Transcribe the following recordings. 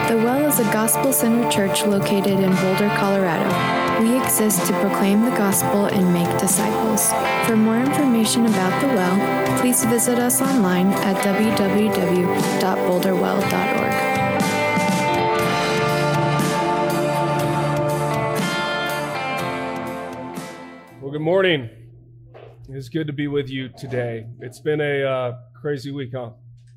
The Well is a gospel-centered church located in Boulder, Colorado. We exist to proclaim the gospel and make disciples. For more information about The Well, please visit us online at www.boulderwell.org. Well, good morning. It's good to be with you today. It's been a crazy week, huh?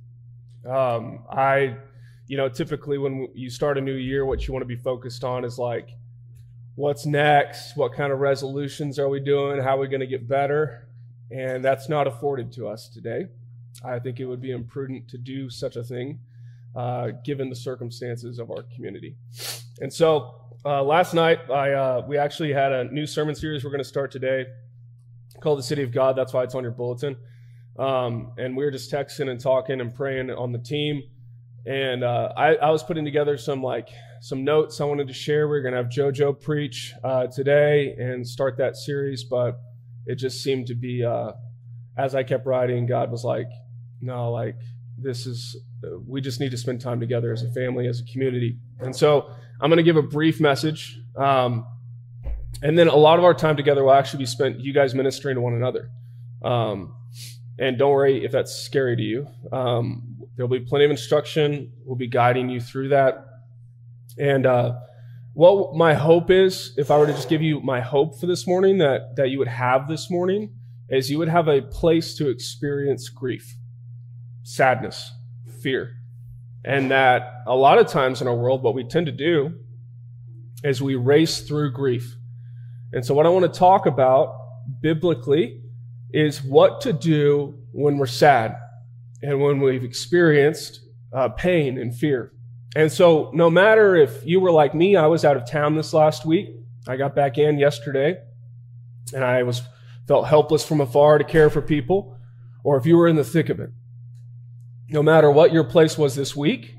Typically when you start a new year, what you want to be focused on is like, what's next? What kind of resolutions are we doing? How are we going to get better? And that's not afforded to us today. I think it would be imprudent to do such a thing, given the circumstances of our community. And so last night, we actually had a new sermon series we're going to start today called The City of God. That's why it's on your bulletin. And we were just texting and talking and praying on the team. And I was putting together some notes I wanted to share. We're going to have JoJo preach today and start that series, but it just seemed to be, as I kept writing, God was like, no, we just need to spend time together as a family, as a community. And so I'm going to give a brief message. And then a lot of our time together will actually be spent you guys ministering to one another. And don't worry if that's scary to you. There'll be plenty of instruction. We'll be guiding you through that. And what my hope is, if I were to just give you my hope for this morning, that you would have this morning, is you would have a place to experience grief, sadness, fear. And that a lot of times in our world, what we tend to do is we race through grief. And so what I want to talk about biblically is what to do when we're sad and when we've experienced pain and fear. And so no matter if you were like me, I was out of town this last week. I got back in yesterday, and I felt helpless from afar to care for people, or if you were in the thick of it. No matter what your place was this week,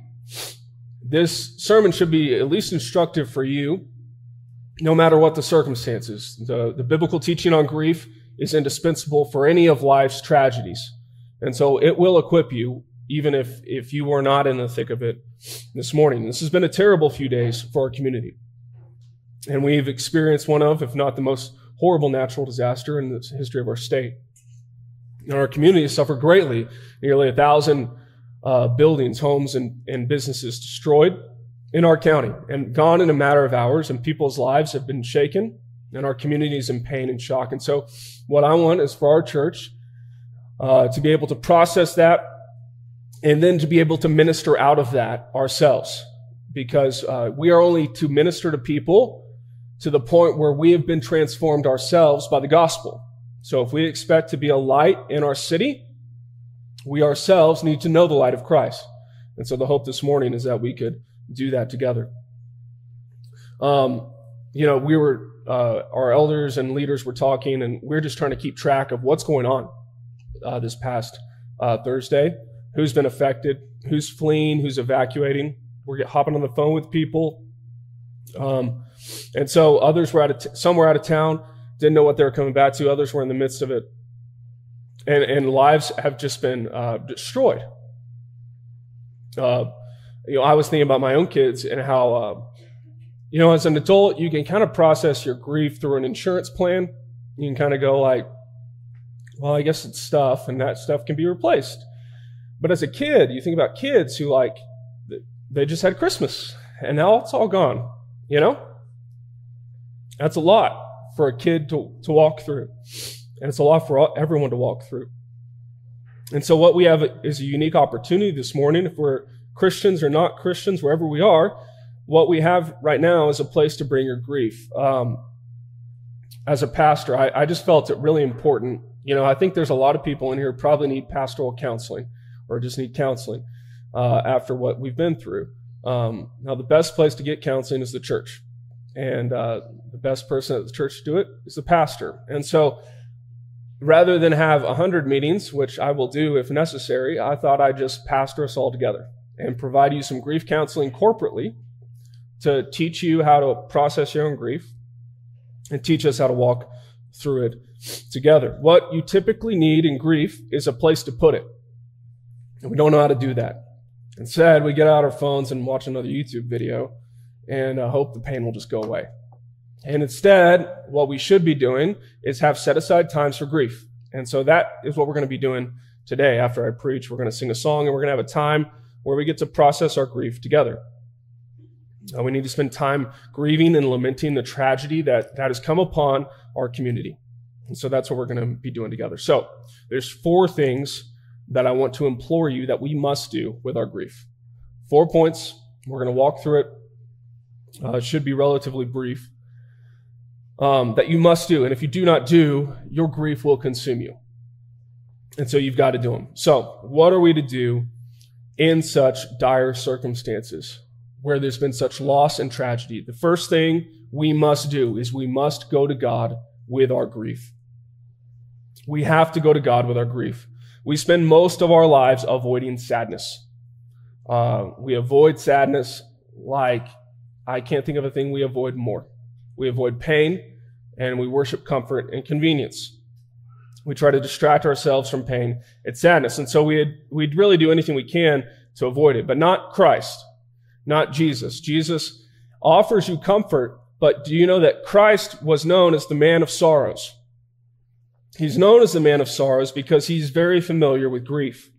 this sermon should be at least instructive for you, no matter what the circumstances. The biblical teaching on grief is indispensable for any of life's tragedies. And so it will equip you, even if you were not in the thick of it this morning. This has been a terrible few days for our community. And we've experienced one of, if not the most horrible natural disaster in the history of our state. And our community has suffered greatly. Nearly 1,000 buildings, homes, and businesses destroyed in our county and gone in a matter of hours, and people's lives have been shaken, and our community is in pain and shock. And so what I want is for our church to be able to process that and then to be able to minister out of that ourselves, because we are only to minister to people to the point where we have been transformed ourselves by the gospel. So if we expect to be a light in our city, we ourselves need to know the light of Christ. And so the hope this morning is that we could do that together. Our elders and leaders were talking, and we're just trying to keep track of what's going on this past Thursday, who's been affected, who's fleeing, who's evacuating. We're hopping on the phone with people. And so others were some were out of town, didn't know what they were coming back to. Others were in the midst of it. And lives have just been destroyed. I was thinking about my own kids and how, as an adult, you can kind of process your grief through an insurance plan. You can kind of go like, well, I guess it's stuff, and that stuff can be replaced. But as a kid, you think about kids who they just had Christmas, and now it's all gone, That's a lot for a kid to walk through, and it's a lot for everyone to walk through. And so what we have is a unique opportunity this morning, if we're Christians or not Christians, wherever we are, what we have right now is a place to bring your grief. As a pastor, I just felt it really important. I think there's a lot of people in here who probably need pastoral counseling or just need counseling after what we've been through. Now, the best place to get counseling is the church. And the best person at the church to do it is the pastor. And so rather than have 100 meetings, which I will do if necessary, I thought I'd just pastor us all together and provide you some grief counseling corporately to teach you how to process your own grief and teach us how to walk through it together. What you typically need in grief is a place to put it. And we don't know how to do that. Instead, we get out our phones and watch another YouTube video and hope the pain will just go away. And instead, what we should be doing is have set aside times for grief. And so that is what we're going to be doing today. After I preach, we're going to sing a song and we're going to have a time where we get to process our grief together. We need to spend time grieving and lamenting the tragedy that has come upon our community. And so that's what we're going to be doing together. So there's 4 things that I want to implore you that we must do with our grief. 4 points. We're going to walk through it. It should be relatively brief. That you must do. And if you do not do, your grief will consume you. And so you've got to do them. So what are we to do in such dire circumstances where there's been such loss and tragedy? The first thing we must do is we must go to God with our grief. We have to go to God with our grief. We spend most of our lives avoiding sadness. We avoid sadness like I can't think of a thing we avoid more. We avoid pain, and we worship comfort and convenience. We try to distract ourselves from pain and sadness. And so we'd really do anything we can to avoid it, but not Christ, not Jesus. Jesus offers you comfort, but do you know that Christ was known as the man of sorrows? He's known as the man of sorrows because he's very familiar with grief.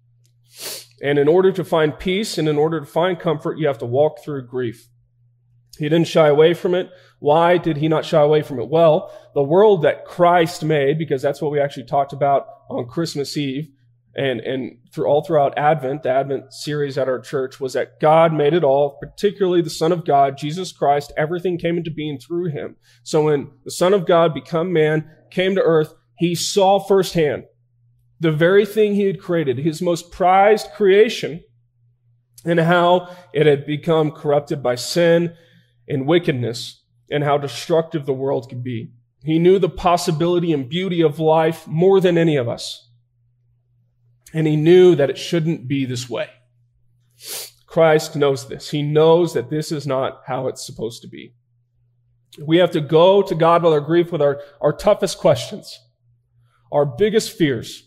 And in order to find peace and in order to find comfort, you have to walk through grief. He didn't shy away from it. Why did he not shy away from it? Well, the world that Christ made, because that's what we actually talked about on Christmas Eve and all throughout Advent, the Advent series at our church, was that God made it all, particularly the Son of God, Jesus Christ. Everything came into being through him. So when the Son of God became man, came to earth, he saw firsthand the very thing he had created, his most prized creation, and how it had become corrupted by sin and wickedness, and how destructive the world could be. He knew the possibility and beauty of life more than any of us. And he knew that it shouldn't be this way. Christ knows this. He knows that this is not how it's supposed to be. We have to go to God with our grief, with our toughest questions, our biggest fears.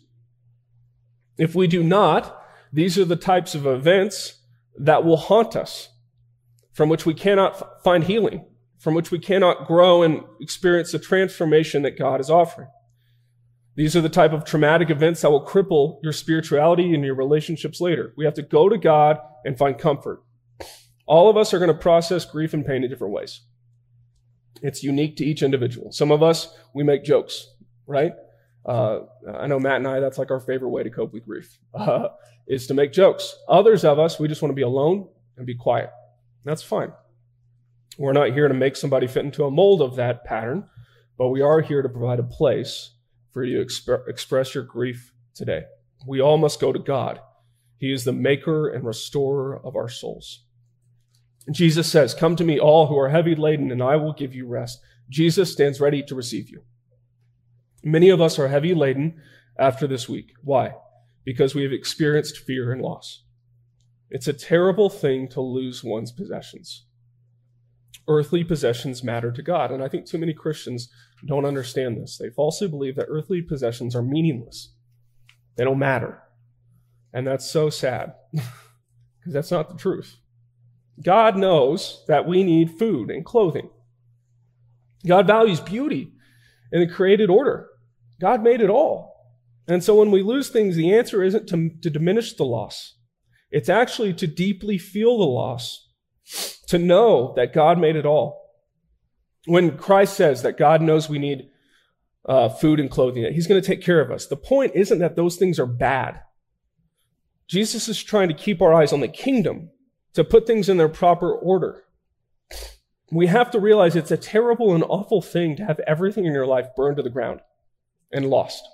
If we do not, these are the types of events that will haunt us, from which we cannot find healing, from which we cannot grow and experience the transformation that God is offering. These are the type of traumatic events that will cripple your spirituality and your relationships later. We have to go to God and find comfort. All of us are going to process grief and pain in different ways. It's unique to each individual. Some of us, we make jokes, right? I know Matt and I, that's like our favorite way to cope with grief, is to make jokes. Others of us, we just want to be alone and be quiet. That's fine. We're not here to make somebody fit into a mold of that pattern, but we are here to provide a place for you to express your grief today. We all must go to God. He is the maker and restorer of our souls. And Jesus says, "Come to me, all who are heavy laden, and I will give you rest." Jesus stands ready to receive you. Many of us are heavy laden after this week. Why? Because we have experienced fear and loss. It's a terrible thing to lose one's possessions. Earthly possessions matter to God, and I think too many Christians don't understand this. They falsely believe that earthly possessions are meaningless. They don't matter. And that's so sad, because that's not the truth. God knows that we need food and clothing. God values beauty in the created order. God made it all. And so when we lose things, the answer isn't to diminish the loss. It's actually to deeply feel the loss, to know that God made it all. When Christ says that God knows we need food and clothing, that he's going to take care of us, the point isn't that those things are bad. Jesus is trying to keep our eyes on the kingdom, to put things in their proper order. We have to realize it's a terrible and awful thing to have everything in your life burned to the ground and lost.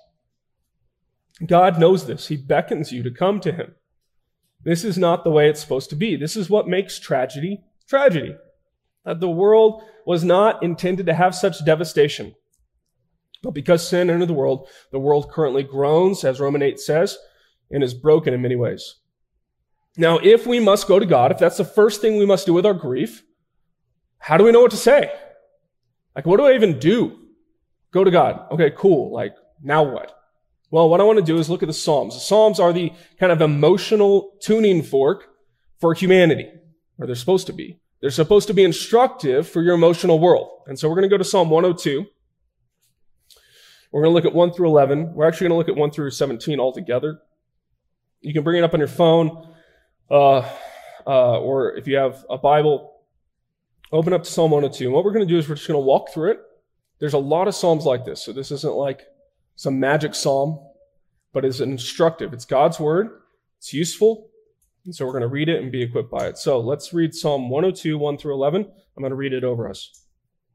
God knows this. He beckons you to come to him. This is not the way it's supposed to be. This is what makes tragedy tragedy. That the world was not intended to have such devastation. But because sin entered the world currently groans, as Romans 8 says, and is broken in many ways. Now, if we must go to God, if that's the first thing we must do with our grief, how do we know what to say? Like, what do I even do? Go to God. Okay, cool. Like, now what? Well, what I want to do is look at the Psalms. The Psalms are the kind of emotional tuning fork for humanity, or they're supposed to be. They're supposed to be instructive for your emotional world. And so we're going to go to Psalm 102. We're going to look at 1 through 11. We're actually going to look at 1 through 17 altogether. You can bring it up on your phone, or if you have a Bible, open up to Psalm 102. And what we're going to do is we're just going to walk through it. There's a lot of Psalms like this, so this isn't like some magic psalm, but it's instructive. It's God's word. It's useful. And so we're going to read it and be equipped by it. So let's read Psalm 102, 1 through 11. I'm going to read it over us.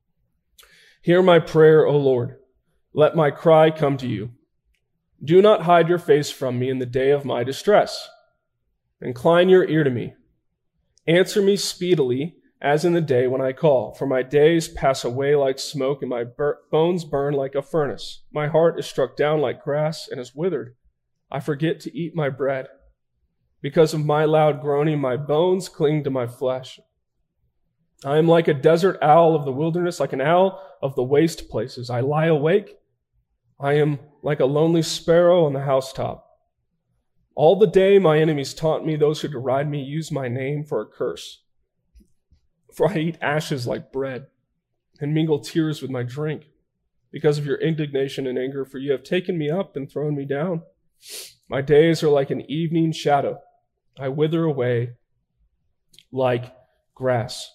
Hear my prayer, O Lord. Let my cry come to you. Do not hide your face from me in the day of my distress. Incline your ear to me. Answer me speedily, as in the day when I call. For my days pass away like smoke, and my bones burn like a furnace. My heart is struck down like grass and is withered. I forget to eat my bread. Because of my loud groaning, my bones cling to my flesh. I am like a desert owl of the wilderness, like an owl of the waste places. I lie awake. I am like a lonely sparrow on the housetop. All the day my enemies taunt me. Those who deride me use my name for a curse. For I eat ashes like bread and mingle tears with my drink because of your indignation and anger, for you have taken me up and thrown me down. My days are like an evening shadow. I wither away like grass.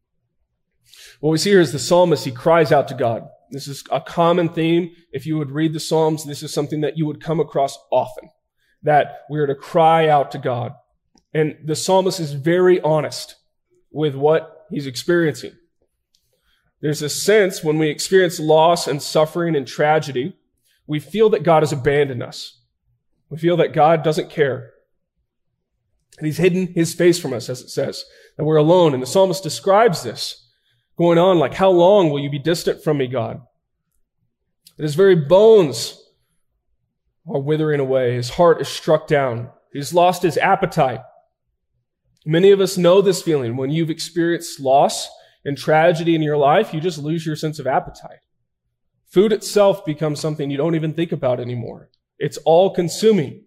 What we see here is the psalmist, he cries out to God. This is a common theme. If you would read the Psalms, this is something that you would come across often, that we are to cry out to God. And the psalmist is very honest with what he's experiencing. There's a sense when we experience loss and suffering and tragedy, we feel that God has abandoned us. We feel that God doesn't care. And he's hidden his face from us, as it says, that we're alone. And the psalmist describes this going on like, how long will you be distant from me, God? And his very bones are withering away. His heart is struck down. He's lost his appetite. Many of us know this feeling. When you've experienced loss and tragedy in your life, you just lose your sense of appetite. Food itself becomes something you don't even think about anymore. It's all consuming.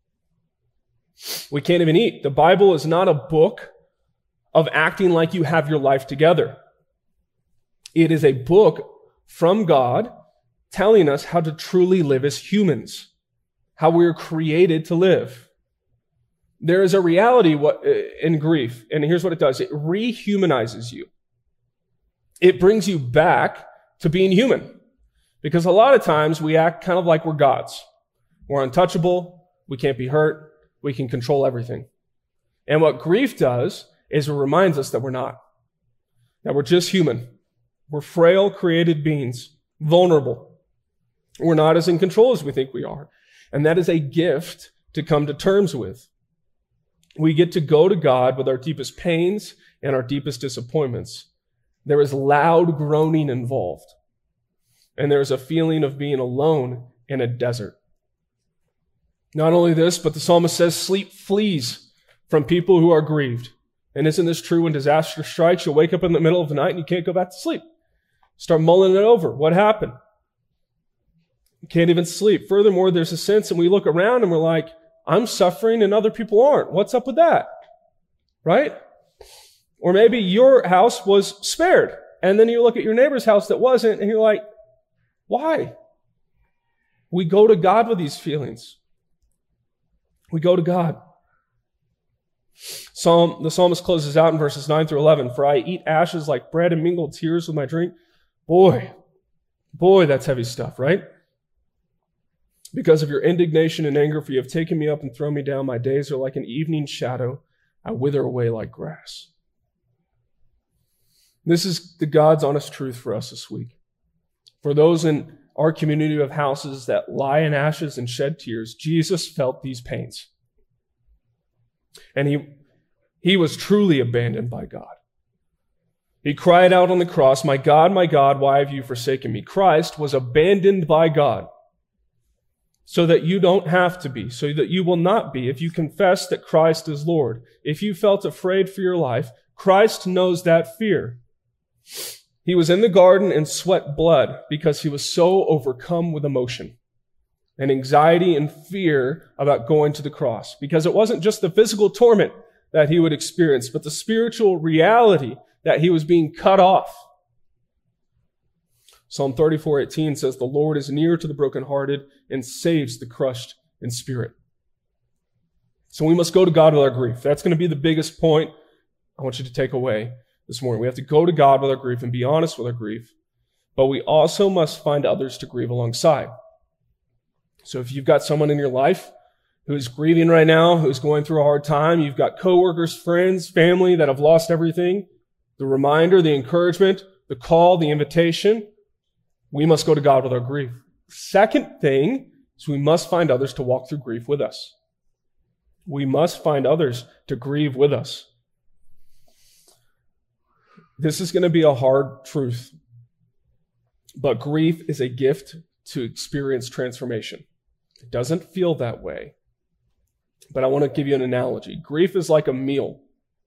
We can't even eat. The Bible is not a book of acting like you have your life together. It is a book from God telling us how to truly live as humans, how we are created to live. There is a reality in grief, and here's what it does. It rehumanizes you. It brings you back to being human, because a lot of times we act kind of like we're gods. We're untouchable. We can't be hurt. We can control everything. And what grief does is it reminds us that we're not, that we're just human. We're frail, created beings, vulnerable. We're not as in control as we think we are. And that is a gift to come to terms with. We get to go to God with our deepest pains and our deepest disappointments. There is loud groaning involved. And there is a feeling of being alone in a desert. Not only this, but the psalmist says sleep flees from people who are grieved. And isn't this true when disaster strikes? You'll wake up in the middle of the night and you can't go back to sleep. Start mulling it over. What happened? You can't even sleep. Furthermore, there's a sense, and we look around and we're like, I'm suffering and other people aren't. What's up with that? Right? Or maybe your house was spared, and then you look at your neighbor's house that wasn't, and you're like, why? We go to God with these feelings. We go to God. The psalmist closes out in verses 9 through 11. For I eat ashes like bread and mingle tears with my drink. Boy, that's heavy stuff, right? Because of your indignation and anger, for you have taken me up and thrown me down. My days are like an evening shadow. I wither away like grass. This is the God's honest truth for us this week. For those in our community of houses that lie in ashes and shed tears, Jesus felt these pains. And he was truly abandoned by God. He cried out on the cross, my God, why have you forsaken me? Christ was abandoned by God so that you don't have to be, so that you will not be if you confess that Christ is Lord. If you felt afraid for your life, Christ knows that fear. He was in the garden and sweat blood because he was so overcome with emotion and anxiety and fear about going to the cross. Because it wasn't just the physical torment that he would experience, but the spiritual reality that he was being cut off. Psalm 34:18 says, "The Lord is near to the brokenhearted and saves the crushed in spirit." So we must go to God with our grief. That's going to be the biggest point I want you to take away this morning. We have to go to God with our grief and be honest with our grief, but we also must find others to grieve alongside. So if you've got someone in your life who's grieving right now, who's going through a hard time, you've got coworkers, friends, family that have lost everything, the reminder, the encouragement, the call, the invitation, we must go to God with our grief. Second thing is we must find others to walk through grief with us. We must find others to grieve with us. This is going to be a hard truth, but grief is a gift to experience transformation. It doesn't feel that way, but I want to give you an analogy. Grief is like a meal.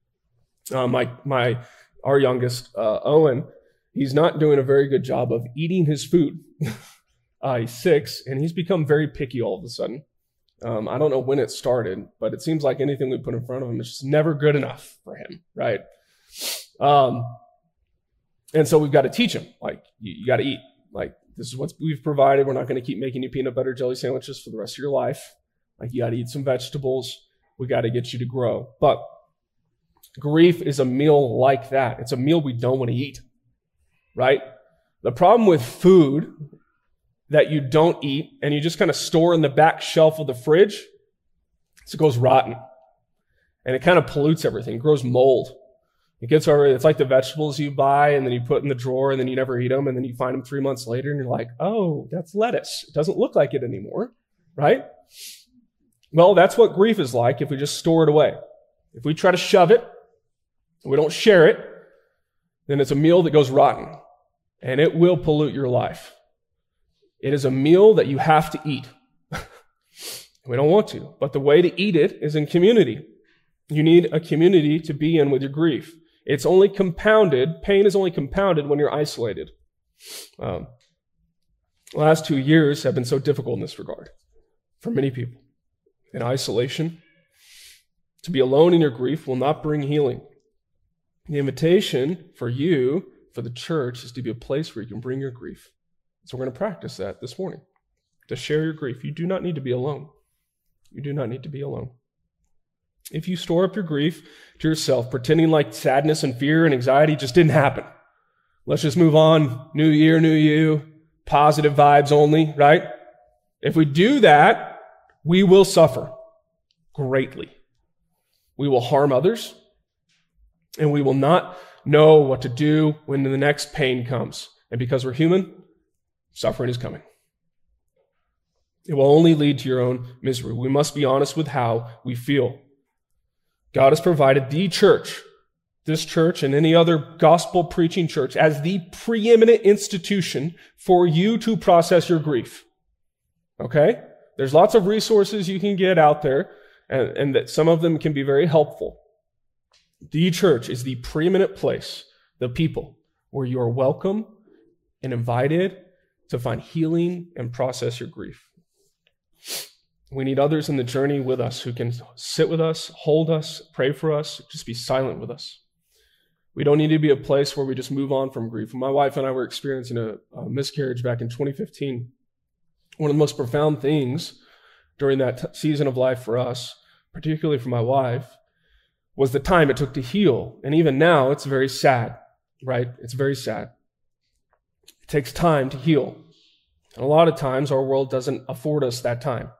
Our youngest, Owen, he's not doing a very good job of eating his food. He's 6, and he's become very picky all of a sudden. I don't know when it started, but it seems like anything we put in front of him is just never good enough for him, right? And so we've got to teach him, like, you got to eat. Like, this is what we've provided. We're not going to keep making you peanut butter jelly sandwiches for the rest of your life. Like, you got to eat some vegetables. We got to get you to grow. But grief is a meal like that. It's a meal we don't want to eat, right? The problem with food that you don't eat and you just kind of store in the back shelf of the fridge is it goes rotten. And it kind of pollutes everything. It grows mold. It's like the vegetables you buy and then you put in the drawer and then you never eat them and then you find them 3 months later and you're like, oh, that's lettuce. It doesn't look like it anymore, right? Well, that's what grief is like if we just store it away. If we try to shove it, we don't share it, then it's a meal that goes rotten and it will pollute your life. It is a meal that you have to eat. We don't want to, but the way to eat it is in community. You need a community to be in with your grief. It's only compounded, pain is only compounded when you're isolated. The last 2 years have been so difficult in this regard for many people. In isolation, to be alone in your grief will not bring healing. The invitation for you, for the church, is to be a place where you can bring your grief. So we're going to practice that this morning, to share your grief. You do not need to be alone. You do not need to be alone. If you store up your grief to yourself, pretending like sadness and fear and anxiety just didn't happen, let's just move on. New year, new you, positive vibes only, right? If we do that, we will suffer greatly. We will harm others, and we will not know what to do when the next pain comes. And because we're human, suffering is coming. It will only lead to your own misery. We must be honest with how we feel. God has provided the church, this church and any other gospel preaching church, as the preeminent institution for you to process your grief. Okay? There's lots of resources you can get out there, and that some of them can be very helpful. The church is the preeminent place, the people, where you are welcome and invited to find healing and process your grief. We need others in the journey with us who can sit with us, hold us, pray for us, just be silent with us. We don't need to be a place where we just move on from grief. When my wife and I were experiencing a miscarriage back in 2015, one of the most profound things during that season of life for us, particularly for my wife, was the time it took to heal. And even now, it's very sad, right? It's very sad. It takes time to heal. And a lot of times, our world doesn't afford us that time.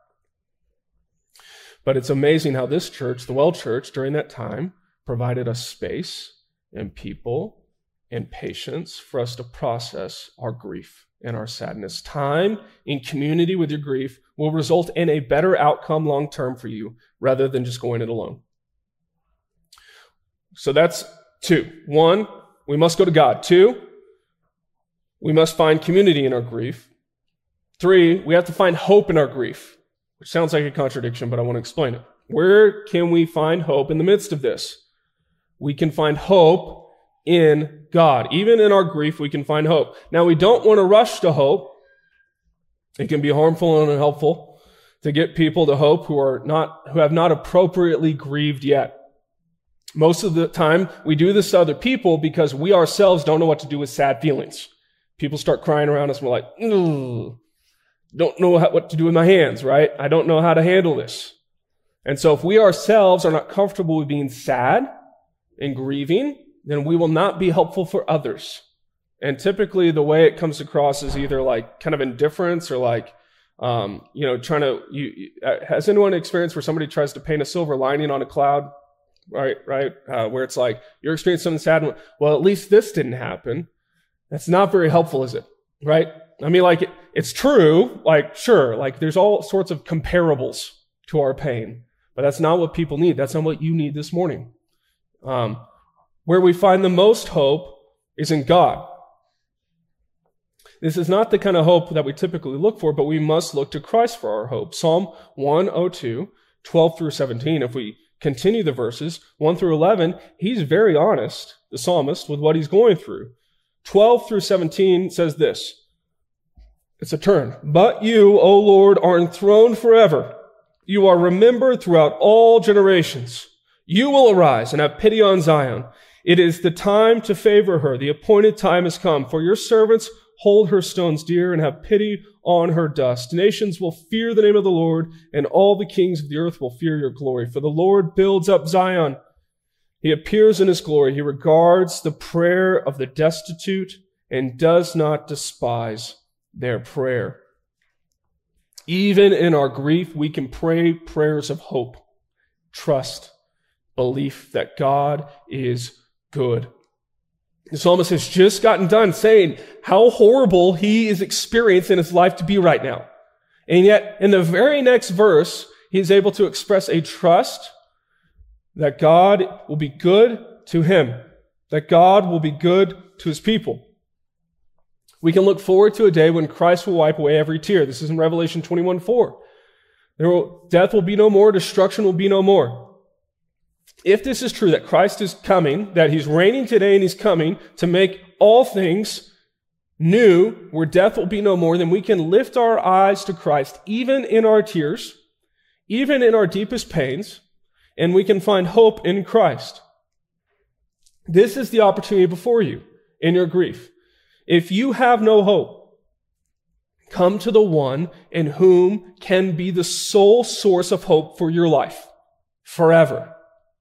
But it's amazing how this church, the Well Church, during that time, provided us space and people and patience for us to process our grief and our sadness. Time in community with your grief will result in a better outcome long-term for you rather than just going it alone. So that's 2. 1, we must go to God. 2, we must find community in our grief. 3, we have to find hope in our grief, which sounds like a contradiction, but I want to explain it. Where can we find hope in the midst of this? We can find hope in God. Even in our grief, we can find hope. Now, we don't want to rush to hope. It can be harmful and unhelpful to get people to hope who have not appropriately grieved yet. Most of the time, we do this to other people because we ourselves don't know what to do with sad feelings. People start crying around us, and we're like, don't know what to do with my hands, right? I don't know how to handle this. And so if we ourselves are not comfortable with being sad and grieving, then we will not be helpful for others. And typically the way it comes across is either like kind of indifference or like, trying to, has anyone experienced where somebody tries to paint a silver lining on a cloud? Right. Where it's like, you're experiencing something sad. Well, at least this didn't happen. That's not very helpful, is it? Right? I mean, like, it's true. Like, sure. Like, there's all sorts of comparables to our pain, but that's not what people need. That's not what you need this morning. Where we find the most hope is in God. This is not the kind of hope that we typically look for, but we must look to Christ for our hope. Psalm 102, 12 through 17, if we continue the verses, 1 through 11, he's very honest, the psalmist, with what he's going through. 12 through 17 says this. It's a turn. But you, O Lord, are enthroned forever. You are remembered throughout all generations. You will arise and have pity on Zion. It is the time to favor her. The appointed time has come. For your servants hold her stones dear and have pity on her dust. Nations will fear the name of the Lord, and all the kings of the earth will fear your glory. For the Lord builds up Zion. He appears in his glory. He regards the prayer of the destitute and does not despise their prayer. Even in our grief, we can pray prayers of hope, trust, belief that God is good. The psalmist has just gotten done saying how horrible he is experiencing his life to be right now. And yet, in the very next verse, he's able to express a trust that God will be good to him, that God will be good to his people. We can look forward to a day when Christ will wipe away every tear. This is in Revelation 21:4. Death will be no more, destruction will be no more. If this is true, that Christ is coming, that he's reigning today and he's coming to make all things new, where death will be no more, then we can lift our eyes to Christ, even in our tears, even in our deepest pains, and we can find hope in Christ. This is the opportunity before you in your grief. If you have no hope, come to the one in whom can be the sole source of hope for your life forever.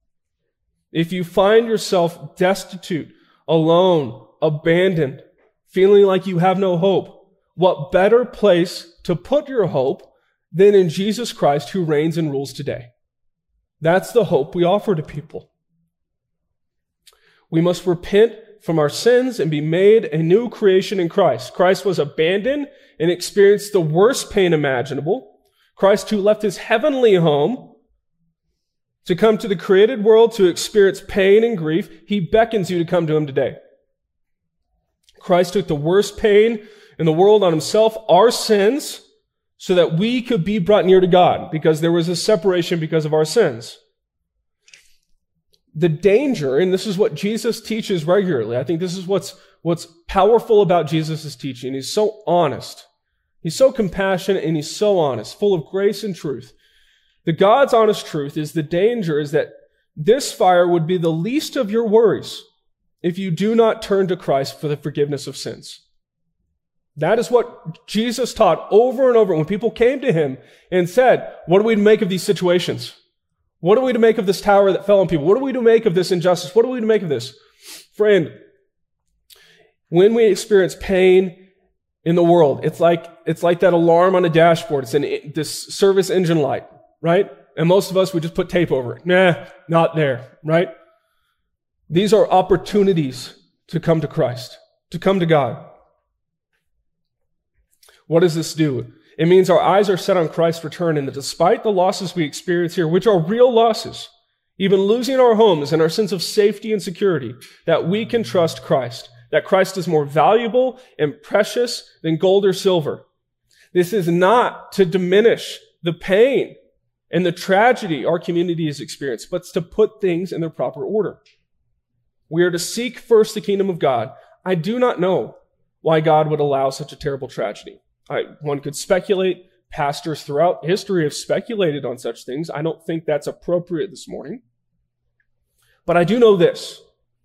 If you find yourself destitute, alone, abandoned, feeling like you have no hope, what better place to put your hope than in Jesus Christ who reigns and rules today? That's the hope we offer to people. We must repent from our sins and be made a new creation in Christ. Christ was abandoned and experienced the worst pain imaginable. Christ, who left his heavenly home to come to the created world to experience pain and grief, he beckons you to come to him today. Christ took the worst pain in the world on himself, our sins, so that we could be brought near to God, because there was a separation because of our sins. The danger, and this is what Jesus teaches regularly, I think this is what's powerful about Jesus' teaching. He's so honest. He's so compassionate and he's so honest, full of grace and truth. The God's honest truth is the danger is that this fire would be the least of your worries if you do not turn to Christ for the forgiveness of sins. That is what Jesus taught over and over when people came to him and said, what are we to make of these situations? What are we to make of this tower that fell on people? What are we to make of this injustice? What are we to make of this? Friend, when we experience pain in the world, it's like that alarm on a dashboard. It's this service engine light, right? And most of us, we just put tape over it. Nah, not there, right? These are opportunities to come to Christ, to come to God. What does this do? It means our eyes are set on Christ's return, and that despite the losses we experience here, which are real losses, even losing our homes and our sense of safety and security, that we can trust Christ, that Christ is more valuable and precious than gold or silver. This is not to diminish the pain and the tragedy our community has experienced, but to put things in their proper order. We are to seek first the kingdom of God. I do not know why God would allow such a terrible tragedy. One could speculate. Pastors throughout history have speculated on such things. I don't think that's appropriate this morning. But I do know this,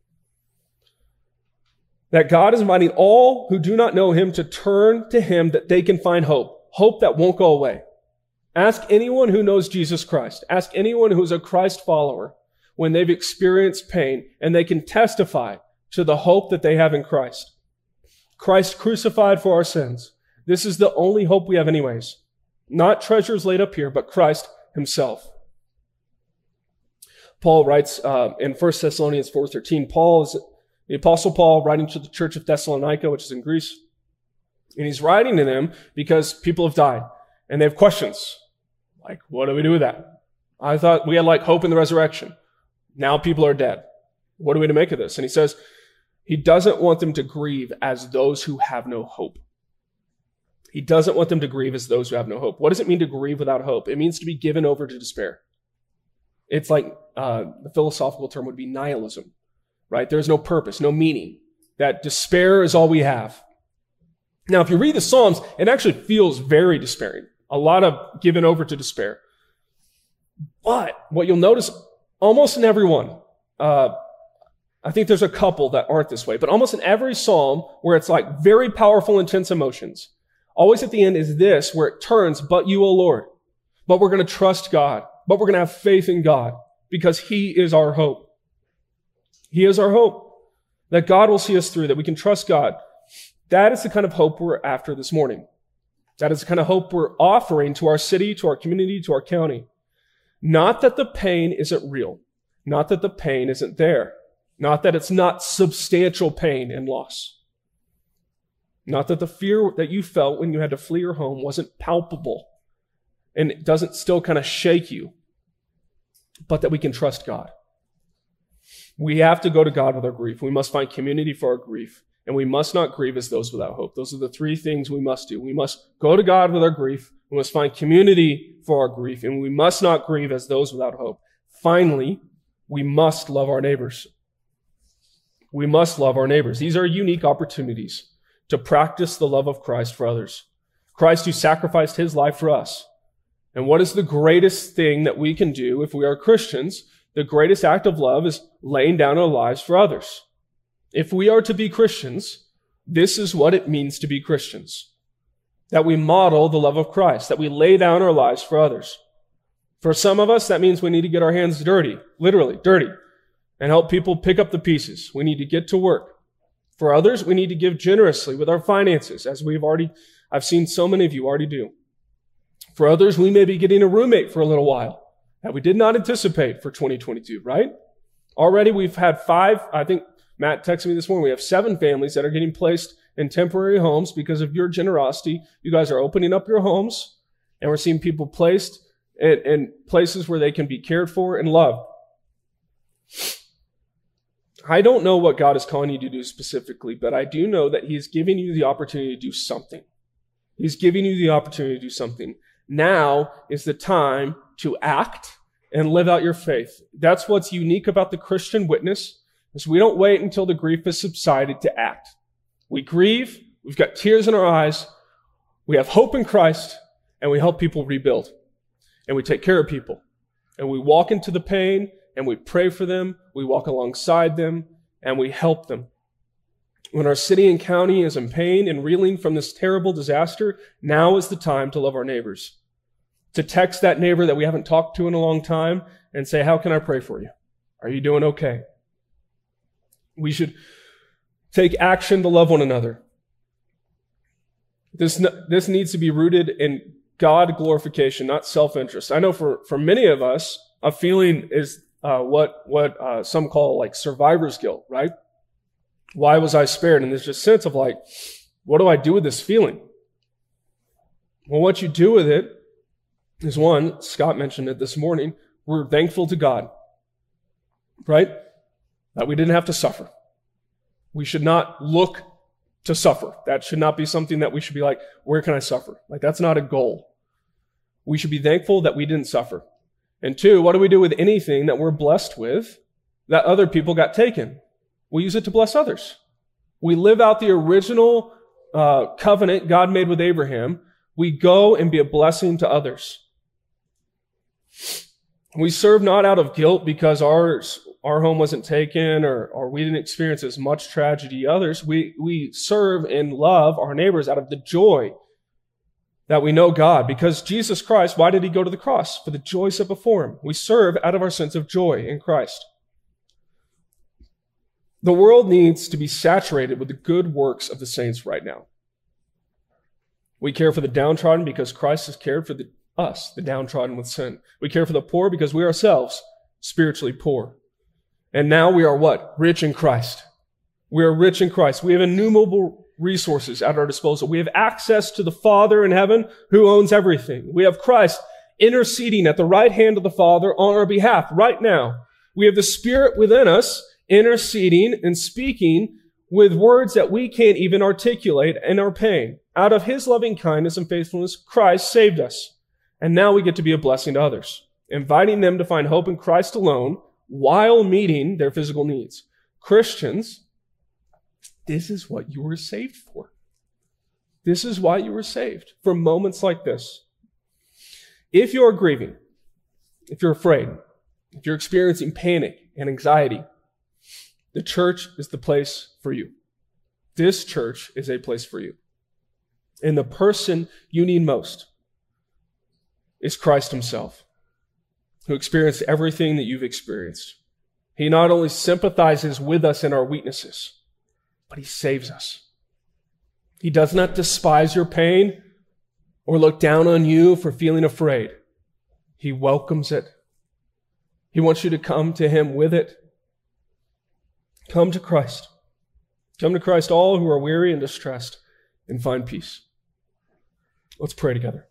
that God is inviting all who do not know him to turn to him that they can find hope, hope that won't go away. Ask anyone who knows Jesus Christ. Ask anyone who's a Christ follower when they've experienced pain, and they can testify to the hope that they have in Christ. Christ crucified for our sins. This is the only hope we have anyways. Not treasures laid up here, but Christ himself. Paul writes in 1 Thessalonians 4:13, the Apostle Paul writing to the church of Thessalonica, which is in Greece, and he's writing to them because people have died, and they have questions. Like, what do we do with that? I thought we had hope in the resurrection. Now people are dead. What are we to make of this? And he says he doesn't want them to grieve as those who have no hope. He doesn't want them to grieve as those who have no hope. What does it mean to grieve without hope? It means to be given over to despair. It's like the philosophical term would be nihilism, right? There's no purpose, no meaning. That despair is all we have. Now, if you read the Psalms, it actually feels very despairing. A lot of given over to despair. But what you'll notice almost in every one, I think there's a couple that aren't this way, but almost in every psalm where it's very powerful, intense emotions, always at the end is this, where it turns, but you, O Lord. But we're going to trust God. But we're going to have faith in God because he is our hope. He is our hope. That God will see us through, that we can trust God. That is the kind of hope we're after this morning. That is the kind of hope we're offering to our city, to our community, to our county. Not that the pain isn't real. Not that the pain isn't there. Not that it's not substantial pain and loss. Not that the fear that you felt when you had to flee your home wasn't palpable and it doesn't still kind of shake you, but that we can trust God. We have to go to God with our grief. We must find community for our grief, and we must not grieve as those without hope. Those are the three things we must do. We must go to God with our grief. We must find community for our grief, and we must not grieve as those without hope. Finally, we must love our neighbors. We must love our neighbors. These are unique opportunities to practice the love of Christ for others. Christ who sacrificed his life for us. And what is the greatest thing that we can do if we are Christians? The greatest act of love is laying down our lives for others. If we are to be Christians, this is what it means to be Christians. That we model the love of Christ, that we lay down our lives for others. For some of us, that means we need to get our hands dirty, literally dirty, and help people pick up the pieces. We need to get to work. For others, we need to give generously with our finances, as I've seen so many of you already do. For others, we may be getting a roommate for a little while that we did not anticipate for 2022, right? Already we've had 5, I think Matt texted me this morning, we have 7 families that are getting placed in temporary homes because of your generosity. You guys are opening up your homes, and we're seeing people placed in places where they can be cared for and loved. I don't know what God is calling you to do specifically, but I do know that he's giving you the opportunity to do something. He's giving you the opportunity to do something. Now is the time to act and live out your faith. That's what's unique about the Christian witness, is we don't wait until the grief has subsided to act. We grieve, we've got tears in our eyes, we have hope in Christ, and we help people rebuild. And we take care of people. And we walk into the pain, and we pray for them, we walk alongside them, and we help them. When our city and county is in pain and reeling from this terrible disaster, now is the time to love our neighbors. To text that neighbor that we haven't talked to in a long time and say, how can I pray for you? Are you doing okay? We should take action to love one another. This needs to be rooted in God glorification, not self-interest. I know for many of us, a feeling is what some call survivor's guilt, right? Why was I spared? And there's just a sense of what do I do with this feeling? Well, what you do with it is, one, Scott mentioned it this morning, we're thankful to God, right? That we didn't have to suffer. We should not look to suffer. That should not be something that we should be where can I suffer? That's not a goal. We should be thankful that we didn't suffer. And 2, what do we do with anything that we're blessed with that other people got taken? We use it to bless others. We live out the original covenant God made with Abraham. We go and be a blessing to others. We serve not out of guilt because our home wasn't taken or we didn't experience as much tragedy as others, we serve and love our neighbors out of the joy that we know God. Because Jesus Christ, why did he go to the cross? For the joy set before him. We serve out of our sense of joy in Christ. The world needs to be saturated with the good works of the saints right now. We care for the downtrodden because Christ has cared for us, the downtrodden with sin. We care for the poor because we ourselves spiritually poor. And now we are what? Rich in Christ. We are rich in Christ. We have innumerable resources at our disposal. We have access to the Father in heaven who owns everything. We have Christ interceding at the right hand of the Father on our behalf right now. We have the Spirit within us interceding and speaking with words that we can't even articulate in our pain. Out of his loving kindness and faithfulness, Christ saved us. And now we get to be a blessing to others, inviting them to find hope in Christ alone while meeting their physical needs. Christians, this is what you were saved for. This is why you were saved, for moments like this. If you're grieving, if you're afraid, if you're experiencing panic and anxiety, the church is the place for you. This church is a place for you. And the person you need most is Christ himself, who experienced everything that you've experienced. He not only sympathizes with us in our weaknesses, but he saves us. He does not despise your pain or look down on you for feeling afraid. He welcomes it. He wants you to come to him with it. Come to Christ. Come to Christ, all who are weary and distressed, and find peace. Let's pray together.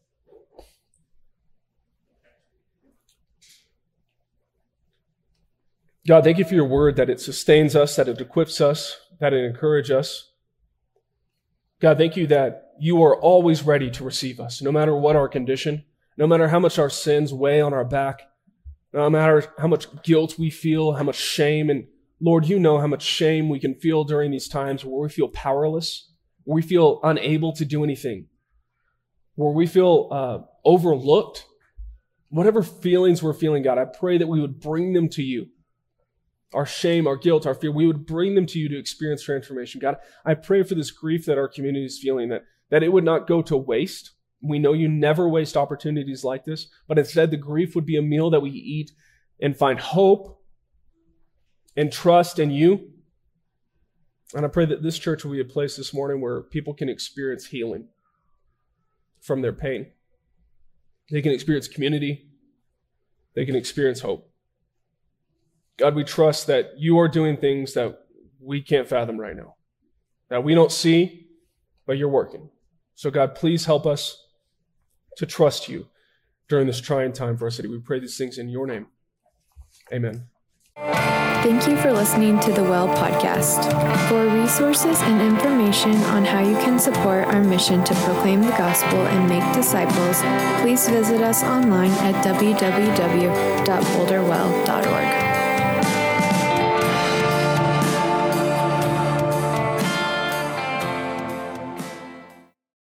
God, thank you for your word, that it sustains us, that it equips us, that it encourages us. God, thank you that you are always ready to receive us, no matter what our condition, no matter how much our sins weigh on our back, no matter how much guilt we feel, how much shame. And Lord, you know how much shame we can feel during these times where we feel powerless, where we feel unable to do anything, where we feel overlooked. Whatever feelings we're feeling, God, I pray that we would bring them to you. Our shame, our guilt, our fear, we would bring them to you to experience transformation. God, I pray for this grief that our community is feeling, that it would not go to waste. We know you never waste opportunities like this, but instead the grief would be a meal that we eat and find hope and trust in you. And I pray that this church will be a place this morning where people can experience healing from their pain. They can experience community. They can experience hope. God, we trust that you are doing things that we can't fathom right now, that we don't see, but you're working. So God, please help us to trust you during this trying time for our city. We pray these things in your name. Amen. Thank you for listening to the Well Podcast. For resources and information on how you can support our mission to proclaim the gospel and make disciples, please visit us online at www.boulderwell.org.